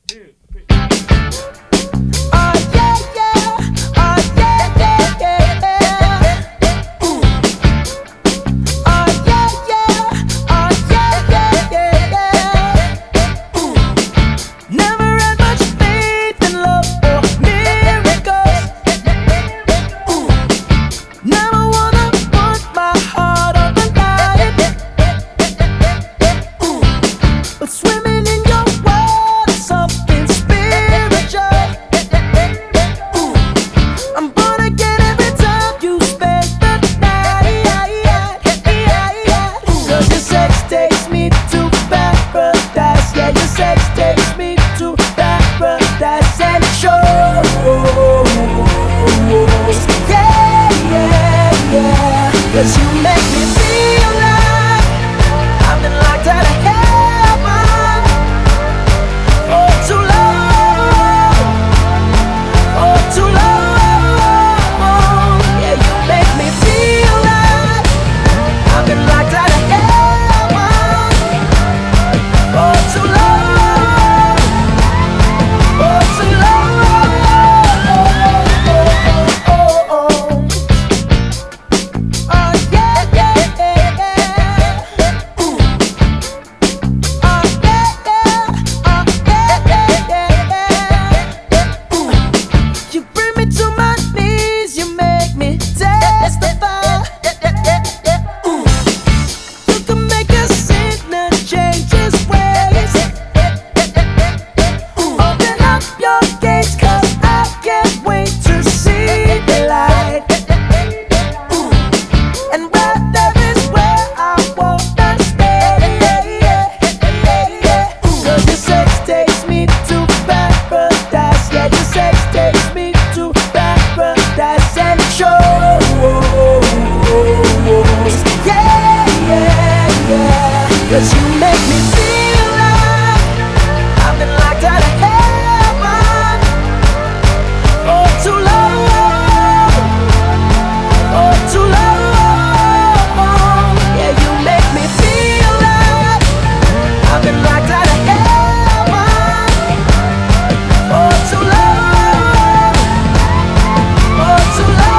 Cause you make me feel like I've been locked out of heaven for too long, for too long. Yeah, you make me feel like I've been locked out of heaven for too long, for too long. Cause you make me feel like I've been locked out of heaven for too long, for too long. Yeah, you make me feel like I've been locked out of heaven for too long, for too long.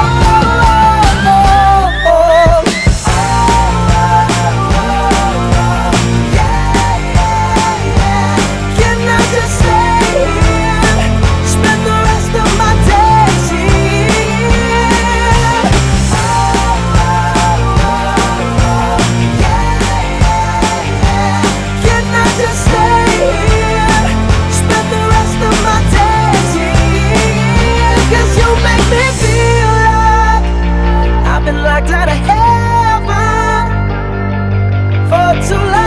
Locked out of heaven for too long.